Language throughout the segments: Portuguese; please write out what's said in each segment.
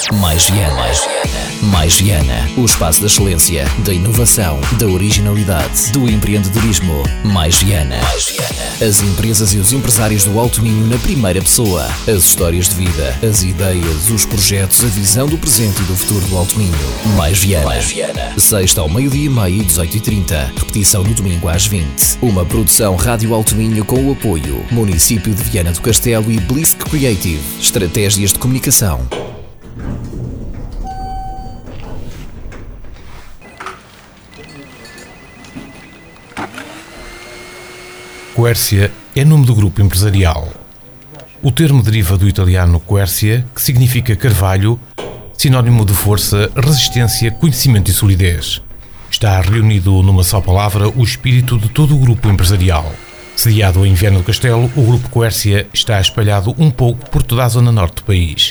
Mais Viana. Mais Viana, o espaço da excelência, da inovação, da originalidade, do empreendedorismo. Mais Viana. As empresas e os empresários do Alto Minho na primeira pessoa. As histórias de vida, as ideias, os projetos, a visão do presente e do futuro do Alto Minho. Mais Viana. Sexta ao 12:30 e 18:30. Repetição no domingo às 20. Uma produção Rádio Alto Minho com o apoio Município de Viana do Castelo e Blisk Creative. Estratégias de comunicação. Quercia é nome do grupo empresarial. O termo deriva do italiano quercia, que significa carvalho, sinónimo de força, resistência, conhecimento e solidez. Está reunido numa só palavra o espírito de todo o grupo empresarial. Sediado em Viana do Castelo, o grupo Quercia está espalhado um pouco por toda a zona norte do país.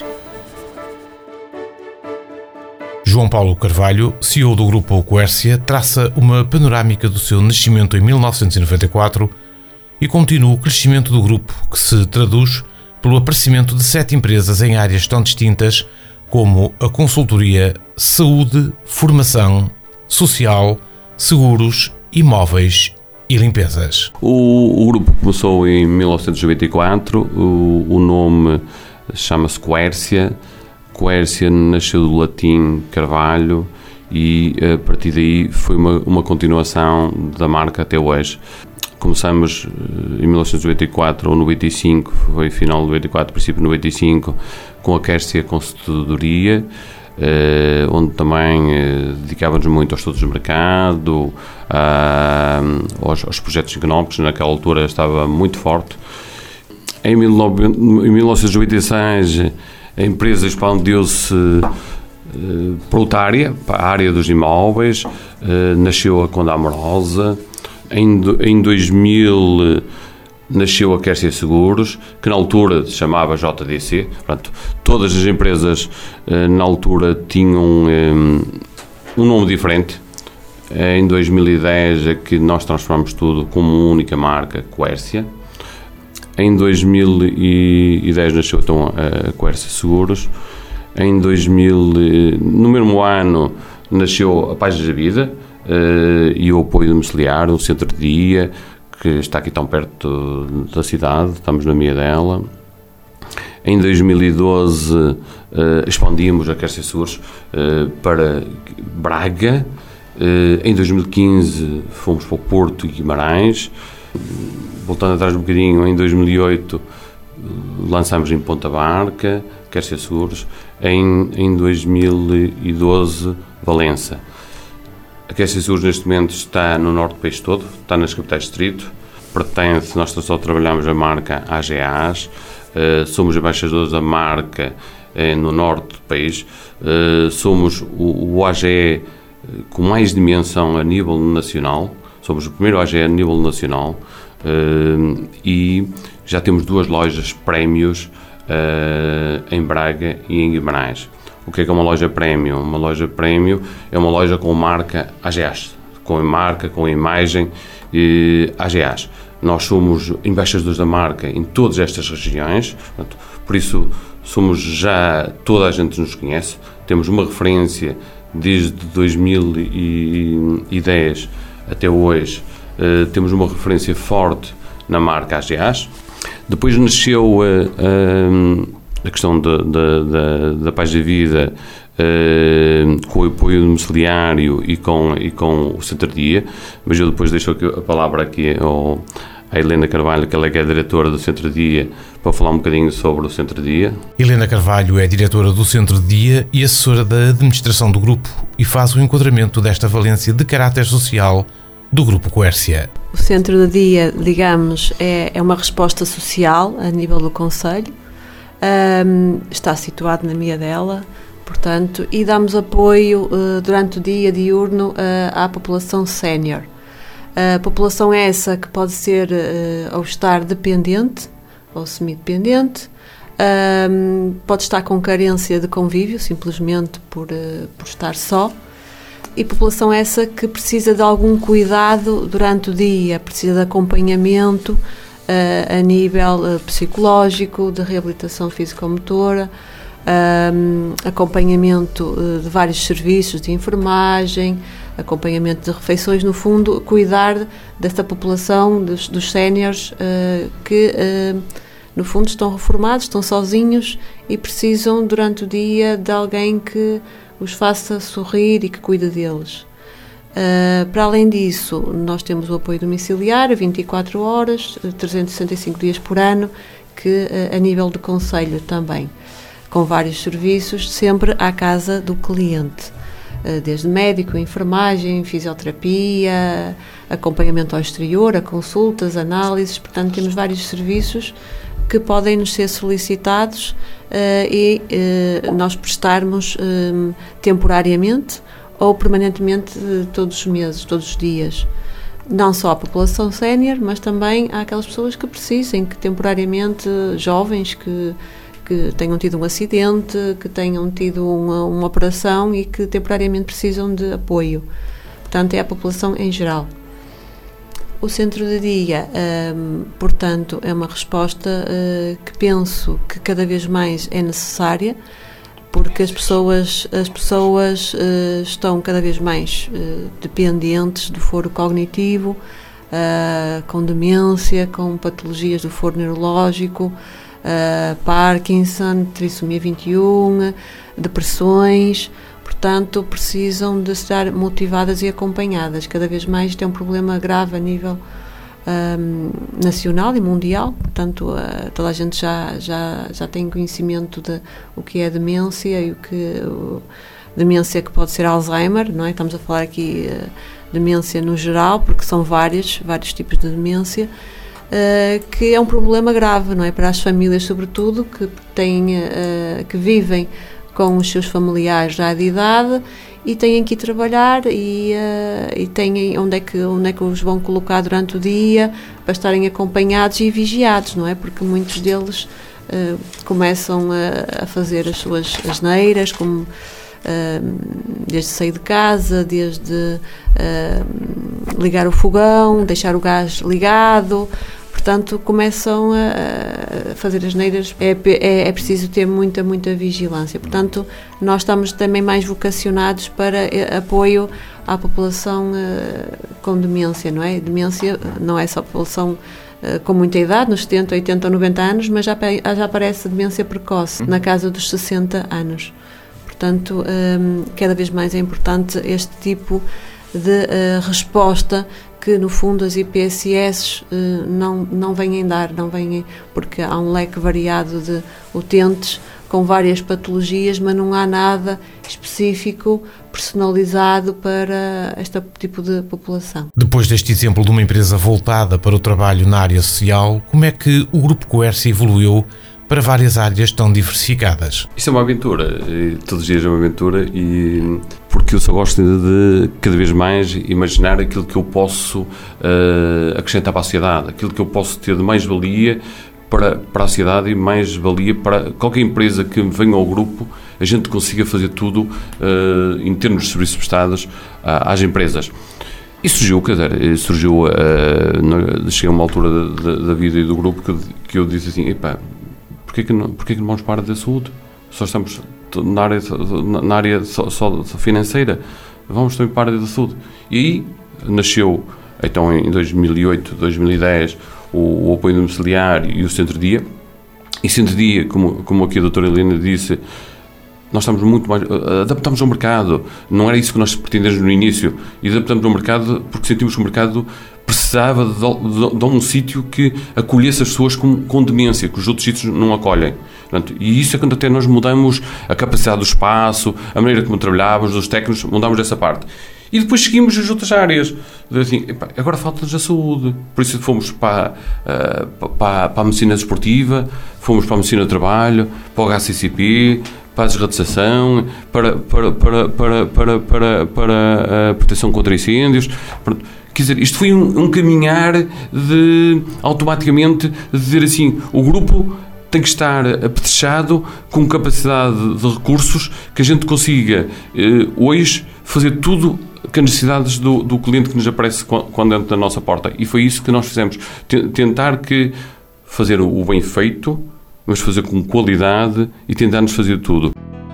João Paulo Carvalho, CEO do grupo Quercia, traça uma panorâmica do seu nascimento em 1994 e continua o crescimento do grupo, que se traduz pelo aparecimento de 7 empresas em áreas tão distintas como a consultoria, saúde, formação, social, seguros, imóveis e limpezas. O grupo começou em 1994, o nome chama-se Quercia. Quercia nasceu do latim carvalho e a partir daí foi uma continuação da marca até hoje. Começamos em 1994 ou 95, foi final de 94, princípio de 95, com a Quercia Consultoria, onde também dedicávamos muito aos estudos de mercado, aos projetos económicos. Naquela altura estava muito forte. Em 1996 a empresa expandiu-se para outra área, para a área dos imóveis, nasceu a Conda Amorosa. Em 2000 nasceu a Quercia Seguros, que na altura se chamava JDC. Portanto, todas as empresas na altura tinham um nome diferente. Em 2010 é que nós transformamos tudo como uma única marca, Quercia. Em 2010 nasceu então a Quercia Seguros. Em 2000, no mesmo ano, nasceu a Paz da Vida e o apoio domiciliário, o centro de dia, que está aqui tão perto da cidade, estamos na meia dela. Em 2012 expandimos a Quercia Seguros para Braga. Em 2015 fomos para o Porto e Guimarães. Voltando atrás um bocadinho, em 2008 lançámos em Ponta Barca, Quercia Seguros. Em 2012 Valença. A Quercia Seguros neste momento está no norte do país todo, está nas capitais de distrito, nós só trabalhamos a marca AGAs, somos embaixadores da marca no norte do país, somos o AGE com mais dimensão a nível nacional, somos o primeiro AGE a nível nacional e já temos 2 lojas prémios em Braga e em Guimarães. O que é uma loja prémio? Uma loja prémio é uma loja com marca AGAs, com marca, com imagem AGAs. Nós somos embaixadores da marca em todas estas regiões, portanto, por isso toda a gente nos conhece, temos uma referência desde 2010 até hoje, temos uma referência forte na marca AGAs. Depois nasceu a questão da Paz da Vida, com o apoio domiciliário e com o centro de dia, mas eu depois deixo a palavra aqui à Helena Carvalho, que ela é a diretora do centro de dia, para falar um bocadinho sobre o centro de dia. Helena Carvalho é diretora do centro de dia e assessora da administração do grupo e faz o enquadramento desta valência de caráter social do grupo Quercia. O centro de dia, digamos, é uma resposta social a nível do concelho. Está situado na Miadela, portanto, e damos apoio durante o dia diurno à população sénior. A população é essa que pode ser ou estar dependente ou semidependente, pode estar com carência de convívio, simplesmente por estar só, e população essa que precisa de algum cuidado durante o dia, precisa de acompanhamento a nível psicológico, de reabilitação físico-motora, acompanhamento de vários serviços de enfermagem, acompanhamento de refeições, no fundo, cuidar desta população, dos séniores que, no fundo, estão reformados, estão sozinhos e precisam, durante o dia, de alguém que os faça sorrir e que cuide deles. Para além disso, nós temos o apoio domiciliário, 24 horas, 365 dias por ano, que a nível de concelho também, com vários serviços, sempre à casa do cliente, desde médico, enfermagem, fisioterapia, acompanhamento ao exterior, a consultas, análises, portanto temos vários serviços que podem nos ser solicitados e nós prestarmos temporariamente ou permanentemente todos os meses, todos os dias. Não só à população sénior, mas também àquelas pessoas que precisem, que temporariamente, jovens que tenham tido um acidente, que tenham tido uma operação e que temporariamente precisam de apoio. Portanto, é a população em geral. O centro de dia, portanto, é uma resposta que penso que cada vez mais é necessária, porque as pessoas estão cada vez mais dependentes do foro cognitivo, com demência, com patologias do foro neurológico, Parkinson, trissomia 21, depressões, portanto precisam de estar motivadas e acompanhadas. Cada vez mais isto é um problema grave a nível nacional e mundial, portanto toda a gente já tem conhecimento de o que é demência e demência que pode ser Alzheimer, não é? Estamos a falar aqui demência no geral, porque são vários tipos de demência, que é um problema grave, não é? Para as famílias, sobretudo, que vivem com os seus familiares já de idade e têm que ir trabalhar e têm onde é que os vão colocar durante o dia para estarem acompanhados e vigiados, não é? Porque muitos deles começam a fazer as suas asneiras, como desde sair de casa, desde ligar o fogão, deixar o gás ligado, portanto começam a fazer asneiras. É preciso ter muita vigilância, portanto nós estamos também mais vocacionados para apoio à população com demência, não é? Demência não é só a população com muita idade, nos 70, 80 ou 90 anos, mas já aparece demência precoce na casa dos 60 anos. Portanto, cada vez mais é importante este tipo de resposta que, no fundo, as IPSS não vêm dar, porque há um leque variado de utentes com várias patologias, mas não há nada específico, personalizado para este tipo de população. Depois deste exemplo de uma empresa voltada para o trabalho na área social, como é que o Grupo Coercia evoluiu para várias áreas tão diversificadas? Isto é uma aventura, todos os dias é uma aventura, e porque eu só gosto de cada vez mais imaginar aquilo que eu posso acrescentar para a sociedade, aquilo que eu posso ter de mais-valia para a sociedade e mais-valia para qualquer empresa que venha ao grupo, a gente consiga fazer tudo em termos de serviços prestados às empresas. E surgiu, cheguei a uma altura da vida e do grupo que eu disse assim, porquê que não vamos para a área da saúde? Só estamos na área só financeira, vamos também para a área da saúde. E aí nasceu, então em 2008, 2010, o apoio domiciliário e o centro-dia. E centro-dia, como aqui a doutora Helena disse, nós estamos muito mais, adaptamos ao mercado, não era isso que nós pretendemos no início, e adaptamos ao mercado porque sentimos que o mercado precisava de um sítio que acolhesse as pessoas com demência, que os outros sítios não acolhem. Portanto, e isso é quando até nós mudamos a capacidade do espaço, a maneira como trabalhávamos, os técnicos, mudamos essa parte. E depois seguimos as outras áreas. Assim, agora falta-nos a saúde. Por isso fomos para a medicina desportiva, fomos para a medicina do trabalho, para o HCCP, para a desratização, para a proteção contra incêndios. Quer dizer, isto foi um caminhar de, automaticamente, de dizer assim, o grupo tem que estar apetrechado com capacidade de recursos que a gente consiga, hoje, fazer tudo que as necessidades do cliente que nos aparece quando entra na nossa porta. E foi isso que nós fizemos. Tentar fazer o bem feito, vamos fazer com qualidade e tentarmos fazer tudo.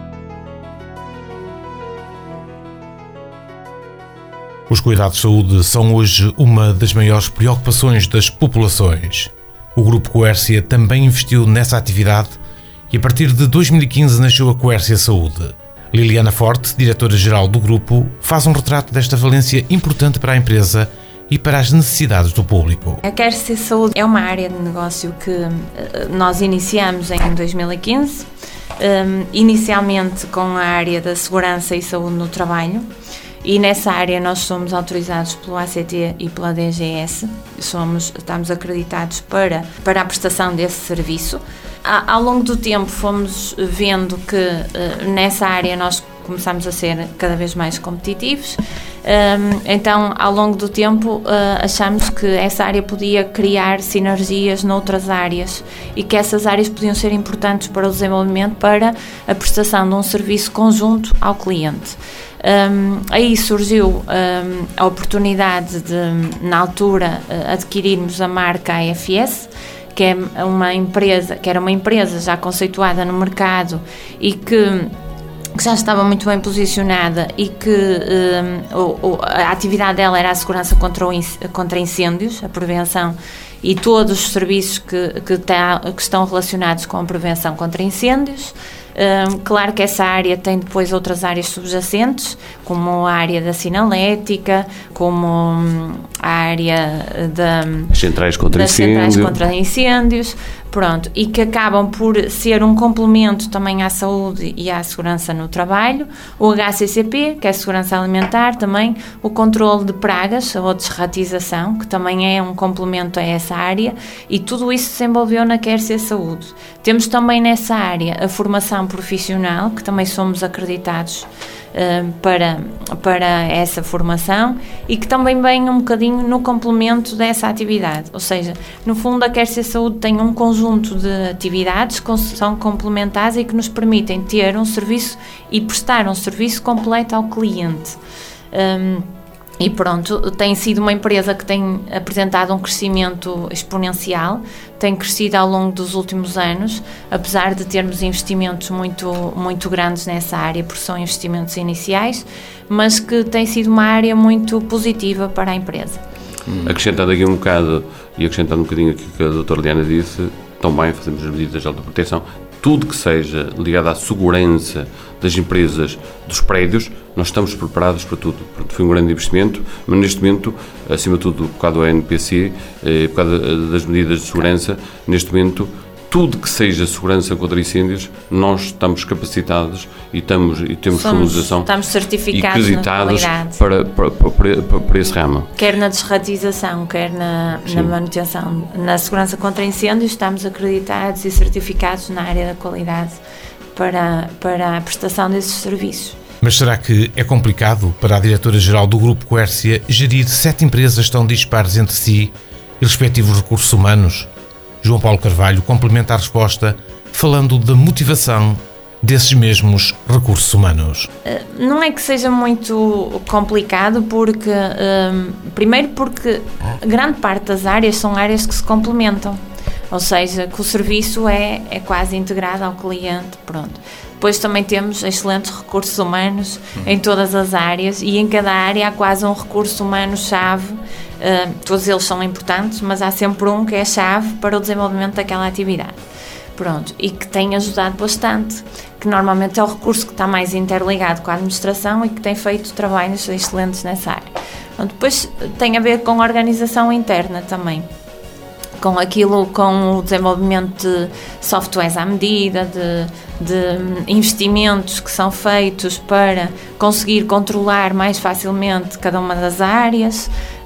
Os cuidados de saúde são hoje uma das maiores preocupações das populações. O Grupo Coércia também investiu nessa atividade e a partir de 2015 nasceu a Coércia Saúde. Liliana Forte, diretora-geral do grupo, faz um retrato desta valência importante para a empresa e para as necessidades do público. A Coércia Saúde é uma área de negócio que nós iniciamos em 2015, inicialmente com a área da segurança e saúde no trabalho. E nessa área nós somos autorizados pelo ACT e pela DGS, estamos acreditados para a prestação desse serviço. Ao longo do tempo fomos vendo que nessa área nós começamos a ser cada vez mais competitivos, então ao longo do tempo achamos que essa área podia criar sinergias noutras áreas e que essas áreas podiam ser importantes para o desenvolvimento, para a prestação de um serviço conjunto ao cliente. Aí surgiu a oportunidade de, na altura, adquirirmos a marca AFS, que era uma empresa já conceituada no mercado e que já estava muito bem posicionada e que a atividade dela era a segurança contra incêndios, a prevenção e todos os serviços que estão relacionados com a prevenção contra incêndios. Claro que essa área tem depois outras áreas subjacentes, como a área da sinalética, como a área das centrais contra incêndios, pronto, e que acabam por ser um complemento também à saúde e à segurança no trabalho. O HACCP, que é a segurança alimentar, também o controle de pragas ou desratização, que também é um complemento a essa área, e tudo isso se desenvolveu na Coércia Saúde. Temos também nessa área a formação profissional, que também somos acreditados para essa formação e que também vem um bocadinho no complemento dessa atividade, ou seja, no fundo a Coércia Saúde tem um conjunto de atividades que são complementares e que nos permitem ter um serviço e prestar um serviço completo ao cliente. E pronto, tem sido uma empresa que tem apresentado um crescimento exponencial, tem crescido ao longo dos últimos anos, apesar de termos investimentos muito grandes nessa área, porque são investimentos iniciais, mas que tem sido uma área muito positiva para a empresa. Acrescentando aqui um bocado, e acrescentando um bocadinho aqui o que a doutora Liana disse, também fazemos as medidas de autoproteção, tudo que seja ligado à segurança das empresas, dos prédios, nós estamos preparados para tudo. Foi um grande investimento, mas neste momento, acima de tudo, por causa do NPC, por causa das medidas de segurança, neste momento, tudo que seja segurança contra incêndios, nós estamos capacitados e temos finalização. Estamos certificados e acreditados para esse ramo. Quer na desratização, quer na manutenção, na segurança contra incêndios, estamos acreditados e certificados na área da qualidade para a prestação desses serviços. Mas será que é complicado para a diretora-geral do Grupo Coércia gerir 7 empresas tão dispares entre si e respectivos recursos humanos? João Paulo Carvalho complementa a resposta falando da motivação desses mesmos recursos humanos. Não é que seja muito complicado, porque primeiro porque grande parte das áreas são áreas que se complementam, ou seja, que o serviço é quase integrado ao cliente, pronto. Depois também temos excelentes recursos humanos em todas as áreas e em cada área há quase um recurso humano-chave. Todos eles são importantes, mas há sempre um que é chave para o desenvolvimento daquela atividade. Pronto, e que tem ajudado bastante, que normalmente é o recurso que está mais interligado com a administração e que tem feito trabalhos excelentes nessa área. Pronto, depois tem a ver com a organização interna também, com o desenvolvimento de softwares à medida, de investimentos que são feitos para conseguir controlar mais facilmente cada uma das áreas,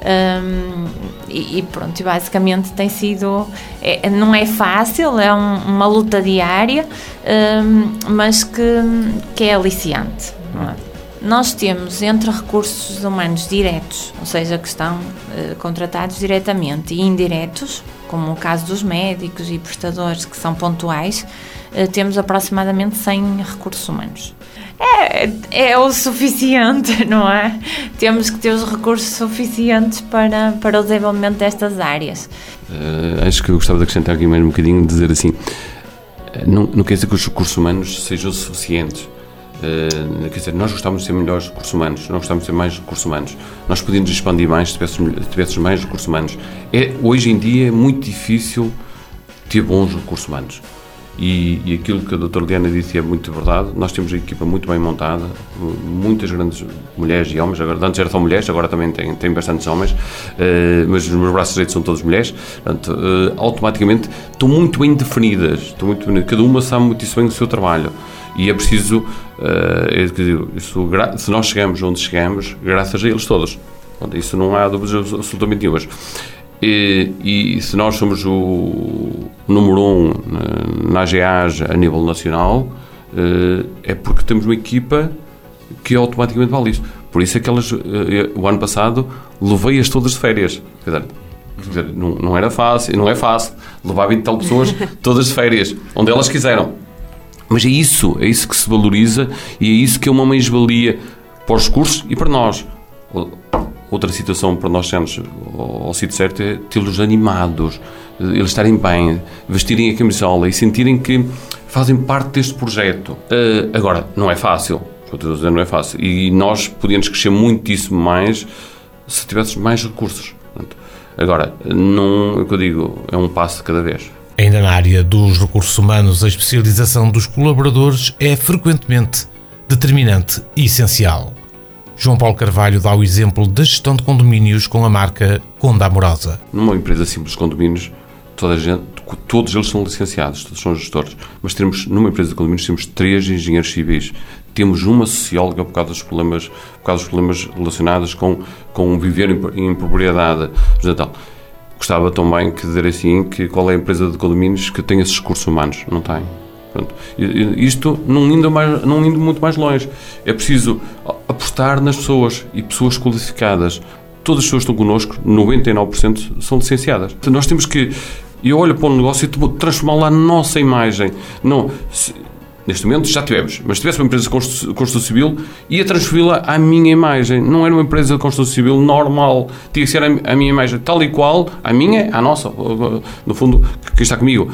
e pronto, basicamente tem sido, não é fácil, é uma luta diária, mas que é aliciante, não é? Nós temos entre recursos humanos diretos, ou seja, que estão contratados diretamente, e indiretos, como o caso dos médicos e prestadores que são pontuais, temos aproximadamente 100 recursos humanos. É o suficiente, não é? Temos que ter os recursos suficientes para o desenvolvimento destas áreas. Acho que eu gostava de acrescentar aqui mais um bocadinho, de dizer assim, não quer dizer que os recursos humanos sejam suficientes. Quer dizer, nós gostávamos de ter melhores recursos humanos, nós gostávamos de ter mais recursos humanos, nós podíamos expandir mais se tivéssemos mais recursos humanos. Hoje em dia é muito difícil ter bons recursos humanos. E aquilo que a doutora Diana disse é muito verdade. Nós temos uma equipa muito bem montada, muitas grandes mulheres e homens. Agora, antes era só mulheres, agora também tem bastantes homens, mas os meus braços direitos são todos mulheres. Portanto, automaticamente estão muito bem definidas, cada uma sabe muito bem o seu trabalho. E é preciso, se nós chegamos onde chegamos, graças a eles todos. Portanto, isso não há dúvidas absolutamente nenhumas. E se nós somos o número 1 na AGEAS a nível nacional, é porque temos uma equipa que automaticamente vale isso. Por isso é que o ano passado levei-as todas de férias. Quer dizer, não era fácil, não é fácil levar 20 e tal pessoas todas de férias, onde elas quiseram. Mas é isso que se valoriza e é isso que é uma mais-valia para os cursos e para nós. Outra situação para nós sermos ao sítio certo é tê-los animados, eles estarem bem, vestirem a camisola e sentirem que fazem parte deste projeto. Agora, não é fácil, não é fácil. E nós podíamos crescer muitíssimo mais se tivéssemos mais recursos. Agora, não, é o que eu digo, é um passo de cada vez. Ainda na área dos recursos humanos, a especialização dos colaboradores é frequentemente determinante e essencial. João Paulo Carvalho dá o exemplo da gestão de condomínios com a marca Conda Amorosa. Numa empresa simples de condomínios, todos eles são licenciados, todos são gestores, mas numa empresa de condomínios temos 3 engenheiros civis, temos uma socióloga por causa dos problemas relacionados com viver em propriedade. Gostava também de dizer assim que qual é a empresa de condomínios que tem esses recursos humanos? Não tem. Pronto. Isto não indo muito mais longe. É preciso apostar nas pessoas e pessoas qualificadas. Todas as pessoas que estão connosco, 99% são licenciadas. Então, nós temos que... Eu olho para o negócio e transformar lá a nossa imagem. Neste momento já tivemos, mas se tivesse uma empresa de construção civil, ia transferi-la à minha imagem. Não era uma empresa de construção civil normal. Tinha que ser a minha imagem, tal e qual, a minha, a nossa. No fundo, quem está comigo.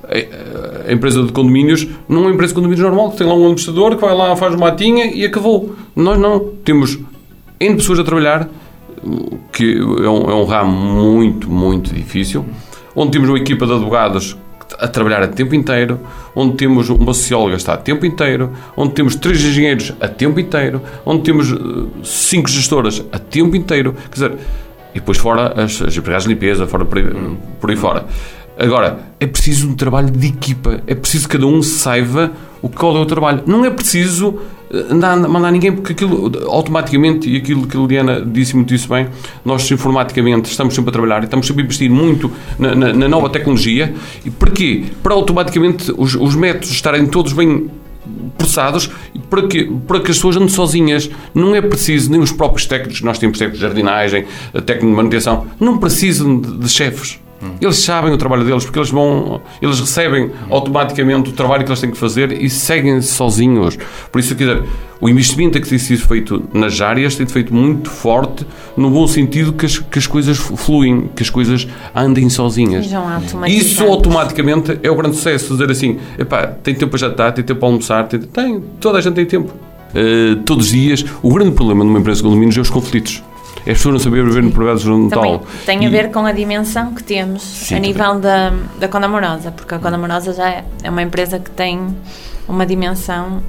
A empresa de condomínios não é uma empresa de condomínios normal, que tem lá um administrador que vai lá, faz uma matinha e acabou. Nós não. Temos N pessoas a trabalhar, que é um ramo muito, muito difícil, onde temos uma equipa de advogados a trabalhar a tempo inteiro, onde temos uma socióloga que está a tempo inteiro, onde temos 3 engenheiros a tempo inteiro, onde temos 5 gestoras a tempo inteiro, quer dizer, e depois fora as empregadas de limpeza, fora por aí fora. Agora, é preciso um trabalho de equipa, é preciso que cada um saiba qual é o trabalho. Não é preciso mandar ninguém, porque aquilo automaticamente, e aquilo que a Liliana disse muito isso bem, nós informaticamente estamos sempre a trabalhar e estamos sempre a investir muito na nova tecnologia. E para quê? Para automaticamente os métodos estarem todos bem processados, para que as pessoas andem sozinhas. Não é preciso, nem os próprios técnicos, nós temos técnicos de jardinagem, técnicos de manutenção, não precisam de chefes. Eles sabem o trabalho deles, porque eles recebem automaticamente o trabalho que eles têm que fazer e seguem sozinhos. Por isso, quer dizer, o investimento que tem sido feito nas áreas tem sido feito muito forte, no bom sentido que as coisas fluem, que as coisas andem sozinhas. Isso automaticamente é o grande sucesso, dizer assim, tem tempo para jantar, tem tempo para almoçar, toda a gente tem tempo. Todos os dias, o grande problema numa empresa de condomínios é os conflitos. É as pessoas não saberem viver no propriedade horizontal. Tem a ver com a dimensão que temos a nível da Conda Amorosa, porque a Conda Amorosa já é uma empresa que tem uma dimensão,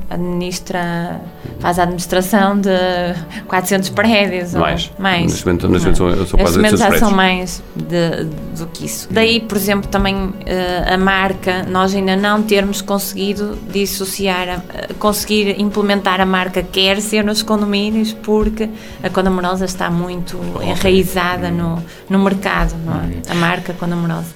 faz a administração de 400 prédios. Mais. Neste momento são quase 800 prédios. São mais do que isso. Daí, por exemplo, também a marca, nós ainda não termos conseguido dissociar, conseguir implementar a marca Quercia nos condomínios, porque a Conda Amorosa está muito enraizada no mercado, não é? A marca Conda Amorosa.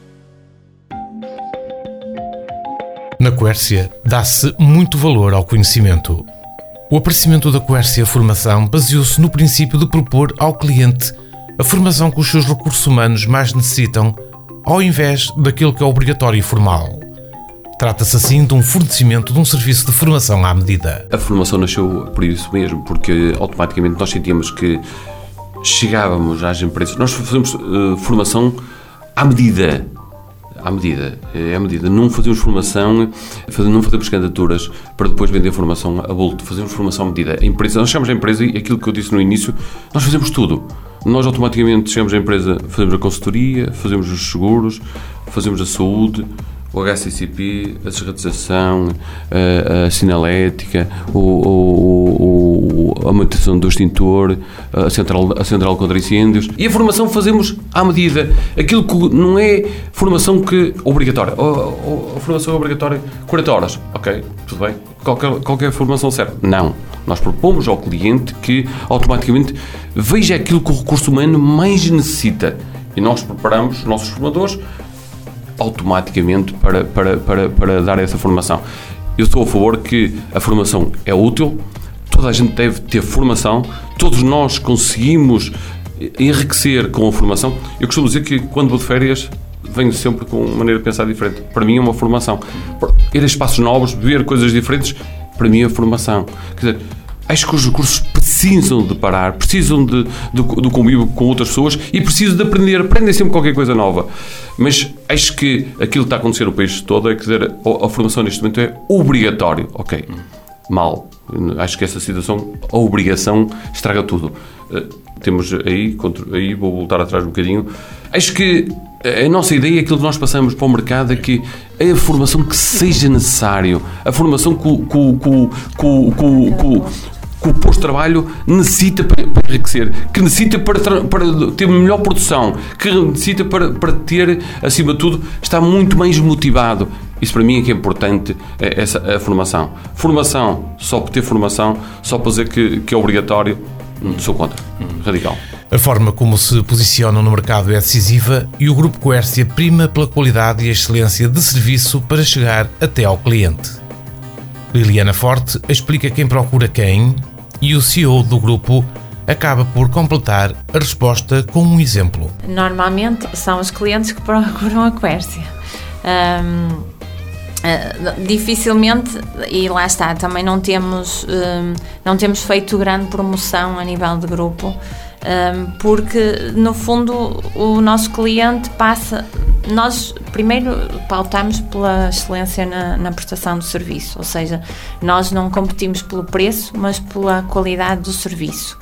Na Quercia, dá-se muito valor ao conhecimento. O aparecimento da Quercia Formação baseou-se no princípio de propor ao cliente a formação que os seus recursos humanos mais necessitam, ao invés daquilo que é obrigatório e formal. Trata-se assim de um fornecimento de um serviço de formação à medida. A formação nasceu por isso mesmo, porque automaticamente nós sentíamos que chegávamos às empresas, nós fazemos formação à medida. à medida. É à medida. Não fazemos formação, não fazemos candidaturas para depois vender formação a bulto. Fazemos formação à medida. A empresa, nós chegamos à empresa e aquilo que eu disse no início, nós fazemos tudo. Nós automaticamente chegamos à empresa, fazemos a consultoria, fazemos os seguros, fazemos a saúde, o HCCP, a desratização, a sinalética, a manutenção do extintor, a central contra incêndios. E a formação fazemos à medida. Aquilo que não é formação que obrigatória. A formação é obrigatória 40 horas. Ok, tudo bem. Qualquer formação serve. Não. Nós propomos ao cliente que automaticamente veja aquilo que o recurso humano mais necessita. E nós preparamos os nossos formadores automaticamente para dar essa formação. Eu estou a favor que a formação é útil, toda a gente deve ter formação, todos nós conseguimos enriquecer com a formação. Eu costumo dizer que quando vou de férias venho sempre com uma maneira de pensar diferente. Para mim é uma formação. Ir a espaços novos, ver coisas diferentes, para mim é formação. Quer dizer, acho que os recursos precisam de parar, precisam do convívio com outras pessoas e precisam de aprendem sempre qualquer coisa nova. Mas acho que aquilo que está a acontecer no país todo é que a formação neste momento é obrigatório. Ok, mal. Acho que essa situação, a obrigação, estraga tudo. Temos aí vou voltar atrás um bocadinho. Acho que a nossa ideia, aquilo que nós passamos para o mercado, é que a formação que seja necessário, a formação que o posto de trabalho necessita para enriquecer, que necessita para ter melhor produção, que necessita para ter, acima de tudo, estar muito mais motivado. Isso para mim é que é importante, a formação. Formação, só por ter formação, só para dizer que é obrigatório, sou contra. Radical. A forma como se posicionam no mercado é decisiva e o Grupo Coércia prima pela qualidade e a excelência de serviço para chegar até ao cliente. Liliana Forte explica quem procura quem e o CEO do grupo acaba por completar a resposta com um exemplo. Normalmente são os clientes que procuram a Coércia. Dificilmente, e lá está, também não temos feito grande promoção a nível de grupo, porque no fundo o nosso cliente nós primeiro pautamos pela excelência na prestação do serviço, ou seja, nós não competimos pelo preço, mas pela qualidade do serviço.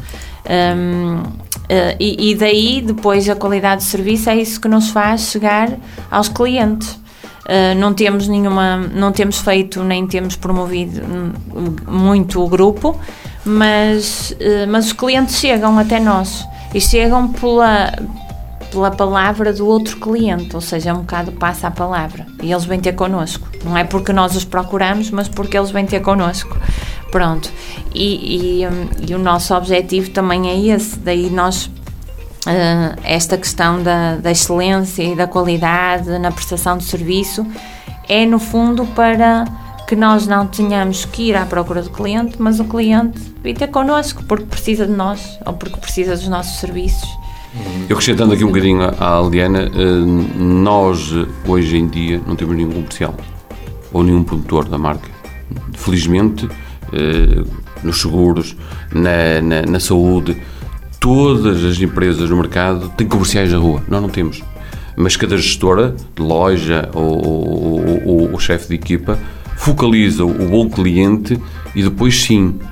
E daí depois a qualidade do serviço é isso que nos faz chegar aos clientes. Não temos feito nem temos promovido muito o grupo, mas os clientes chegam até nós e chegam pela palavra do outro cliente, ou seja, um bocado passa a palavra e eles vêm ter connosco. Não é porque nós os procuramos, mas porque eles vêm ter connosco. Pronto. E o nosso objetivo também é esse, daí nós esta questão da excelência e da qualidade na prestação de serviço é no fundo para que nós não tenhamos que ir à procura do cliente, mas o cliente vir ter connosco porque precisa de nós ou porque precisa dos nossos serviços. Eu acrescentando aqui um bocadinho à Liliana, nós hoje em dia não temos nenhum comercial ou nenhum promotor da marca. Felizmente, nos seguros, na saúde, todas as empresas no mercado têm comerciais na rua. Nós não temos. Mas cada gestora de loja ou chefe de equipa focaliza o bom cliente e depois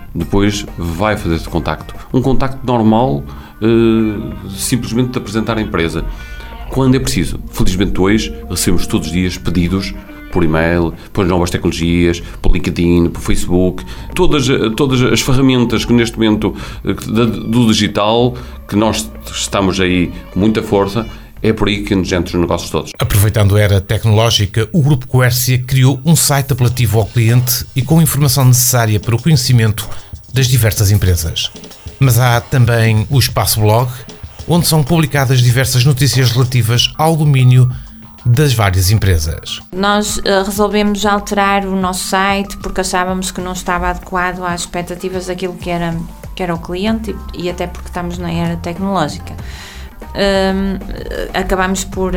vai fazer esse contacto. Um contacto normal, simplesmente de apresentar a empresa. Quando é preciso. Felizmente hoje recebemos todos os dias pedidos por e-mail, por novas tecnologias, por LinkedIn, por Facebook, todas as ferramentas que neste momento do digital, que nós estamos aí com muita força, é por aí que nos entram os negócios todos. Aproveitando a era tecnológica, o Grupo Coércia criou um site apelativo ao cliente e com informação necessária para o conhecimento das diversas empresas. Mas há também o espaço blog, onde são publicadas diversas notícias relativas ao domínio das várias empresas. Nós resolvemos alterar o nosso site porque achávamos que não estava adequado às expectativas daquilo que era o cliente e até porque estamos na era tecnológica. Acabamos por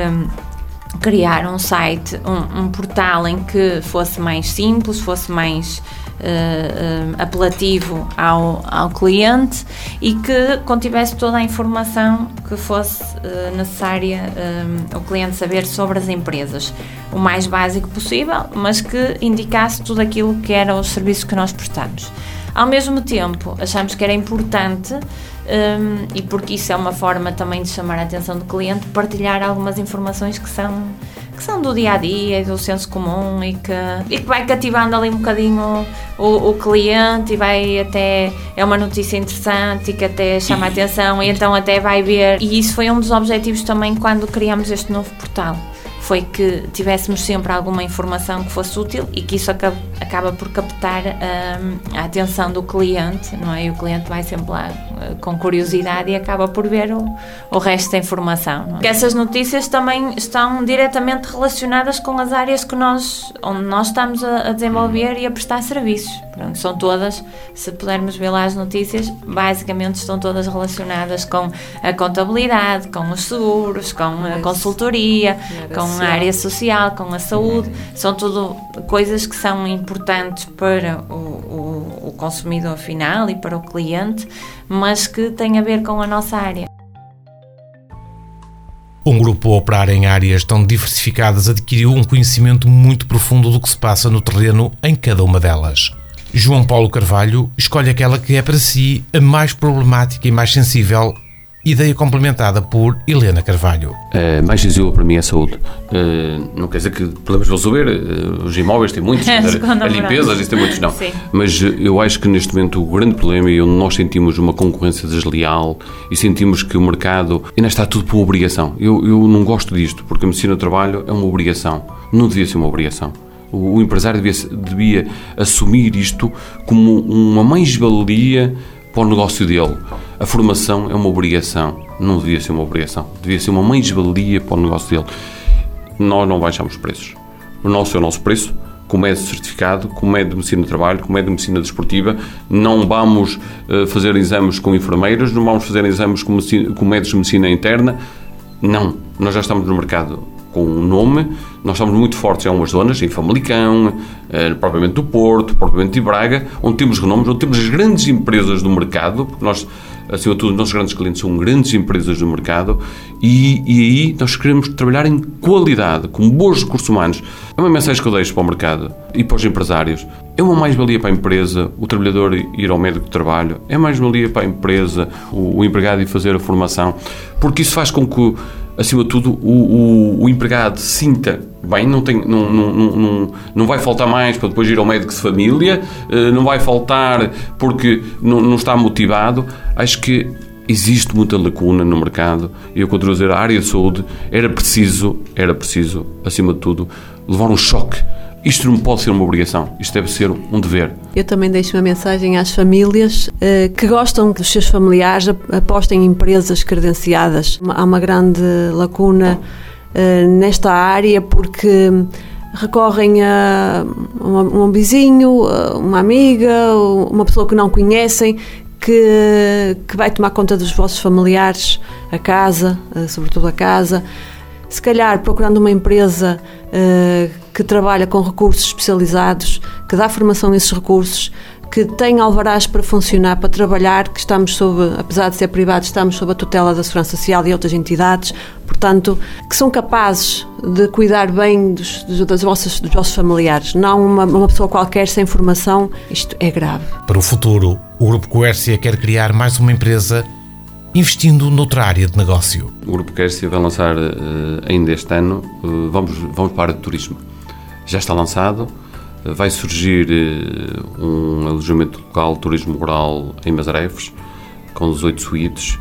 criar um site, um portal em que fosse mais simples, fosse mais apelativo ao cliente e que contivesse toda a informação que fosse necessária o cliente saber sobre as empresas, o mais básico possível, mas que indicasse tudo aquilo que eram os serviços que nós prestamos. Ao mesmo tempo, achamos que era importante, e porque isso é uma forma também de chamar a atenção do cliente, partilhar algumas informações que são do dia-a-dia, do senso comum e que vai cativando ali um bocadinho o cliente e vai até... É uma notícia interessante e que até chama a atenção e então até vai ver. E isso foi um dos objetivos também quando criamos este novo portal. Foi que tivéssemos sempre alguma informação que fosse útil e que isso acaba por captar a atenção do cliente, não é? E o cliente vai sempre lá com curiosidade e acaba por ver o resto da informação. Não é? Essas notícias também estão diretamente relacionadas com as áreas onde nós estamos a desenvolver e a prestar serviços. Pronto, são todas, se pudermos ver lá as notícias, basicamente estão todas relacionadas com a contabilidade, com os seguros, com a consultoria, com a área social, com a saúde. São tudo coisas que são importantes para o consumidor final e para o cliente, mas que têm a ver com a nossa área. Um grupo a operar em áreas tão diversificadas adquiriu um conhecimento muito profundo do que se passa no terreno em cada uma delas. João Paulo Carvalho escolhe aquela que é para si a mais problemática e mais sensível, ideia complementada por Helena Carvalho. Mais sensível para mim é a saúde. Não quer dizer que problemas vão resolver, os imóveis têm muitos, a limpeza, isso tem muitos, não. Sim. Mas eu acho que neste momento o grande problema é onde nós sentimos uma concorrência desleal e sentimos que o mercado ainda está tudo por obrigação. Eu não gosto disto, porque a medicina do trabalho é uma obrigação, não devia ser uma obrigação. O empresário devia assumir isto como uma mais-valia para o negócio dele. A formação é uma obrigação, não devia ser uma obrigação, devia ser uma mais-valia para o negócio dele. Nós não baixamos preços. O nosso é o nosso preço, como é de certificado, como é de medicina do trabalho, como é de medicina desportiva. Não vamos fazer exames com enfermeiros, não vamos fazer exames com médicos de medicina interna. Não, nós já estamos no mercado com um nome, nós estamos muito fortes em algumas zonas, em Famalicão, propriamente do Porto, propriamente de Braga, onde temos renomes, onde temos as grandes empresas do mercado, porque nós, acima de tudo, os nossos grandes clientes são grandes empresas do mercado, e aí nós queremos trabalhar em qualidade, com bons recursos humanos. É uma mensagem que eu deixo para o mercado e para os empresários. É uma mais-valia para a empresa o trabalhador ir ao médico de trabalho, é mais-valia para a empresa o empregado ir fazer a formação, porque isso faz com que, acima de tudo, o empregado sinta bem, não vai faltar mais para depois ir ao médico de família, não vai faltar porque não está motivado. Acho que existe muita lacuna no mercado e eu continuo a dizer, a área de saúde era preciso, acima de tudo, levar um choque. Isto não pode ser uma obrigação, isto deve ser um dever. Eu também deixo uma mensagem às famílias que gostam que os seus familiares apostem em empresas credenciadas. Há uma grande lacuna nesta área porque recorrem a um vizinho, uma amiga, uma pessoa que não conhecem, que vai tomar conta dos vossos familiares, a casa, sobretudo a casa. Se calhar procurando uma empresa que trabalha com recursos especializados, que dá formação a esses recursos, que tem alvarás para funcionar, para trabalhar, que estamos apesar de ser privados, estamos sob a tutela da Segurança Social e outras entidades, portanto, que são capazes de cuidar bem dos vossos familiares, não uma pessoa qualquer sem formação. Isto é grave. Para o futuro, o Grupo Quércia quer criar mais uma empresa investindo noutra área de negócio. O Grupo Quércia vai lançar ainda este ano, vamos para a área de turismo. Já está lançado, vai surgir um alojamento local, turismo rural em Masarefes, com 18 suítes,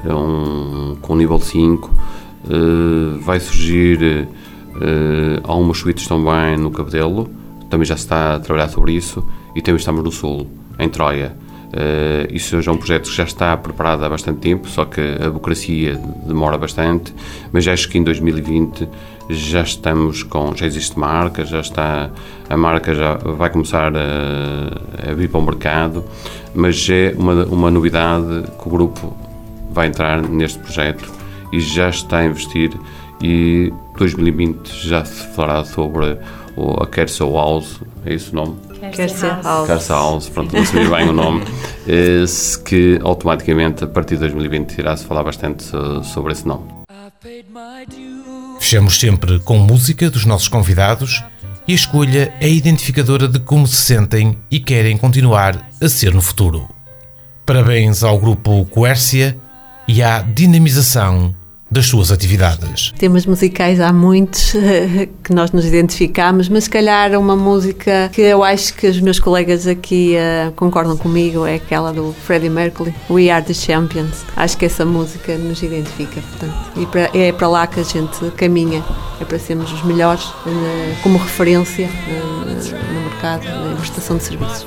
com nível 5. Vai surgir algumas suítes também no Cabedelo, também já se está a trabalhar sobre isso, e também estamos no Sul, em Troia. Isso já é um projeto que já está preparado há bastante tempo, só que a burocracia demora bastante, mas já acho que em 2020 já existe marca, a marca já vai começar a vir para o mercado, mas é uma novidade que o grupo vai entrar neste projeto e já está a investir, e 2020 já se falará sobre a Quércia House, é esse o nome? Kersey House, pronto, não sabia bem o nome, que automaticamente a partir de 2020 irá-se falar bastante sobre esse nome. Fechamos sempre com música dos nossos convidados e a escolha é identificadora de como se sentem e querem continuar a ser no futuro. Parabéns ao grupo Quercia e à dinamização das suas atividades. Temas musicais há muitos que nós nos identificamos, mas se calhar uma música que eu acho que os meus colegas aqui concordam comigo é aquela do Freddie Mercury, We Are The Champions. Acho que essa música nos identifica, portanto, e é para lá que a gente caminha, é para sermos os melhores como referência no mercado na prestação de serviços.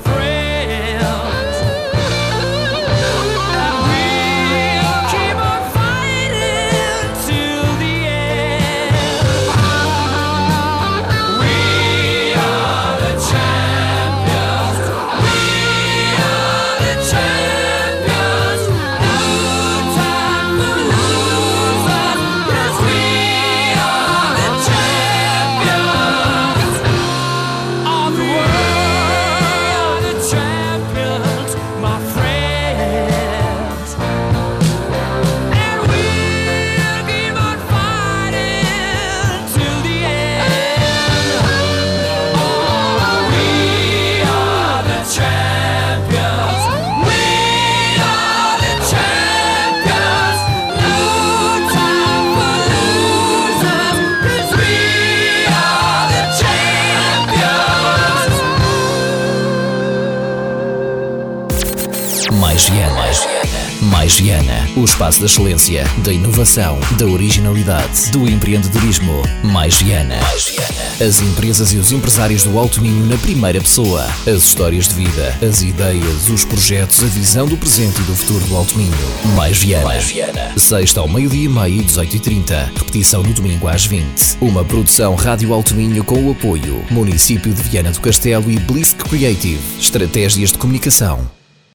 Mais Viana, o espaço da excelência, da inovação, da originalidade, do empreendedorismo. Mais Viana. As empresas e os empresários do Alto Minho na primeira pessoa. As histórias de vida, as ideias, os projetos, a visão do presente e do futuro do Alto Minho. Mais Viana. Sexta ao 12:30 e 18:30. Repetição no domingo às 20. Uma produção Rádio Alto Minho com o apoio Município de Viana do Castelo e Blisk Creative. Estratégias de comunicação.